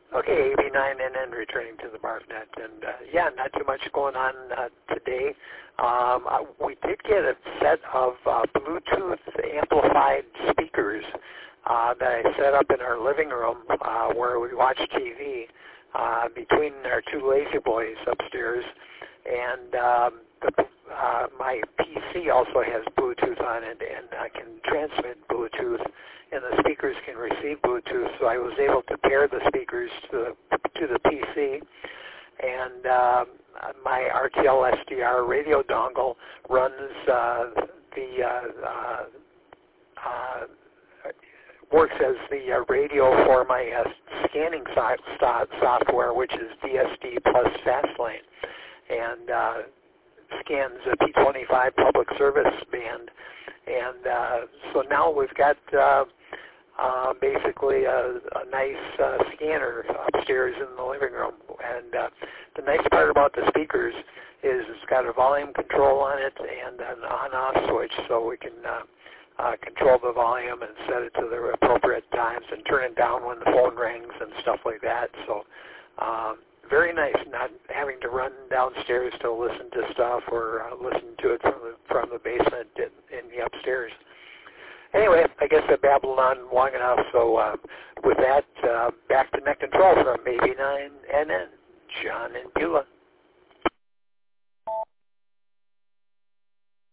Okay, AB9NN returning to the BARFnet, and yeah, not too much going on today. We did get a set of Bluetooth amplified speakers that I set up in our living room where we watch TV between our two lazy boys upstairs, and my PC also has Bluetooth on it, and I can transmit Bluetooth, and the speakers can receive Bluetooth. So I was able to pair the speakers to the PC, and my RTL SDR radio dongle runs works as the radio for my scanning software, which is DSD plus Fastlane, and scans a P25 public service band. And so now we've got basically a nice scanner upstairs in the living room. And the nice part about the speakers is it's got a volume control on it and an on-off switch, so we can control the volume and set it to the appropriate times and turn it down when the phone rings and stuff like that. So very nice, not having to run downstairs to listen to stuff or listen to it from the basement in the upstairs. Anyway, I guess I babbled on long enough, so with that, back to Net Control from AB9NN, John and Beulah.